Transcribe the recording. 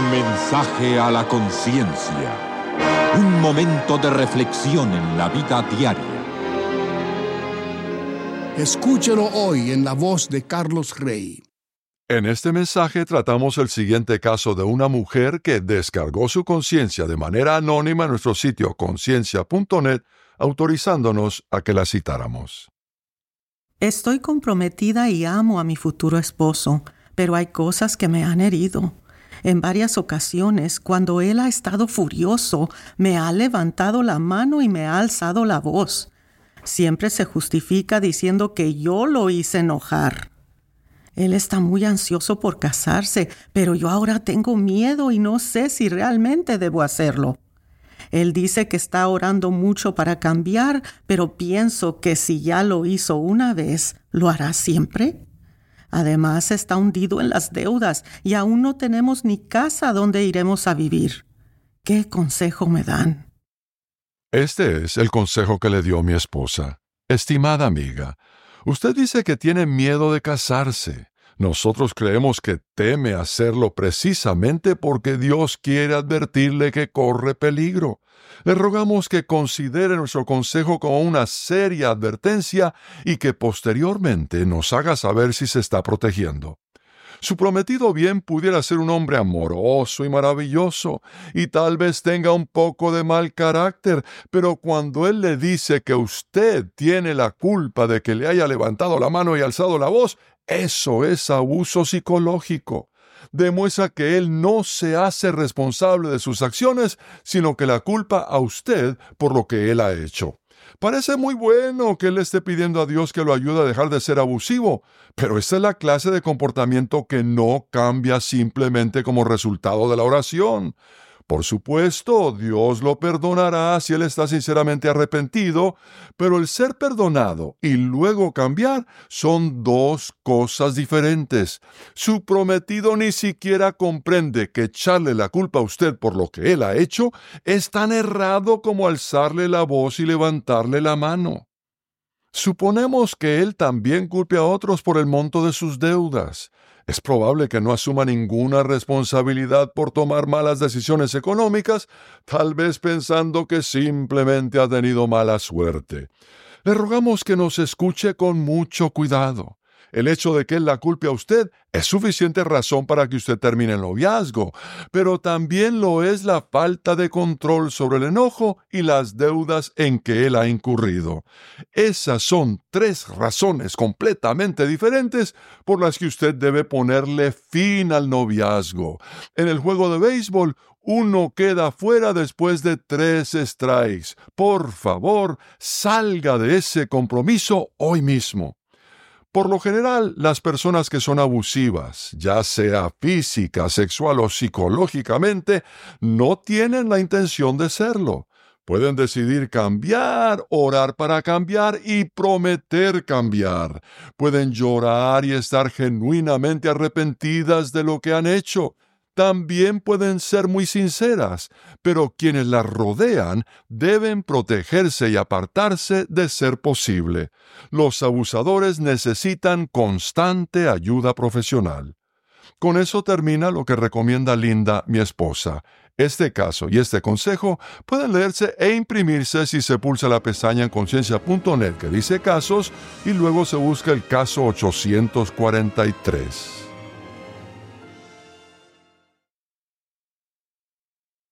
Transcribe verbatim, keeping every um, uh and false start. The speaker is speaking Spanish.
Mensaje a la conciencia. Un momento de reflexión en la vida diaria. Escúchelo hoy en la voz de Carlos Rey. En este mensaje tratamos el siguiente caso de una mujer que descargó su conciencia de manera anónima en nuestro sitio conciencia punto net, autorizándonos a que la citáramos. Estoy comprometida y amo a mi futuro esposo, pero hay cosas que me han herido. En varias ocasiones, cuando él ha estado furioso, me ha levantado la mano y me ha alzado la voz. Siempre se justifica diciendo que yo lo hice enojar. Él está muy ansioso por casarse, pero yo ahora tengo miedo y no sé si realmente debo hacerlo. Él dice que está orando mucho para cambiar, pero pienso que si ya lo hizo una vez, ¿lo hará siempre? Además, está hundido en las deudas y aún no tenemos ni casa donde iremos a vivir. ¿Qué consejo me dan? Este es el consejo que le dio mi esposa. Estimada amiga, usted dice que tiene miedo de casarse. Nosotros creemos que teme hacerlo precisamente porque Dios quiere advertirle que corre peligro. Le rogamos que considere nuestro consejo como una seria advertencia y que posteriormente nos haga saber si se está protegiendo. Su prometido bien pudiera ser un hombre amoroso y maravilloso, y tal vez tenga un poco de mal carácter, pero cuando él le dice que usted tiene la culpa de que le haya levantado la mano y alzado la voz, eso es abuso psicológico. Demuestra que él no se hace responsable de sus acciones, sino que la culpa a usted por lo que él ha hecho. Parece muy bueno que él esté pidiendo a Dios que lo ayude a dejar de ser abusivo, pero esa es la clase de comportamiento que no cambia simplemente como resultado de la oración. Por supuesto, Dios lo perdonará si él está sinceramente arrepentido, pero el ser perdonado y luego cambiar son dos cosas diferentes. Su prometido ni siquiera comprende que echarle la culpa a usted por lo que él ha hecho es tan errado como alzarle la voz y levantarle la mano. Suponemos que él también culpe a otros por el monto de sus deudas. Es probable que no asuma ninguna responsabilidad por tomar malas decisiones económicas, tal vez pensando que simplemente ha tenido mala suerte. Le rogamos que nos escuche con mucho cuidado. El hecho de que él la culpe a usted es suficiente razón para que usted termine el noviazgo, pero también lo es la falta de control sobre el enojo y las deudas en que él ha incurrido. Esas son tres razones completamente diferentes por las que usted debe ponerle fin al noviazgo. En el juego de béisbol, uno queda fuera después de tres strikes. Por favor, salga de ese compromiso hoy mismo. Por lo general, las personas que son abusivas, ya sea física, sexual o psicológicamente, no tienen la intención de serlo. Pueden decidir cambiar, orar para cambiar y prometer cambiar. Pueden llorar y estar genuinamente arrepentidas de lo que han hecho. También pueden ser muy sinceras, pero quienes las rodean deben protegerse y apartarse de ser posible. Los abusadores necesitan constante ayuda profesional. Con eso termina lo que recomienda Linda, mi esposa. Este caso y este consejo pueden leerse e imprimirse si se pulsa la pestaña en conciencia punto net que dice casos y luego se busca el caso ochocientos cuarenta y tres.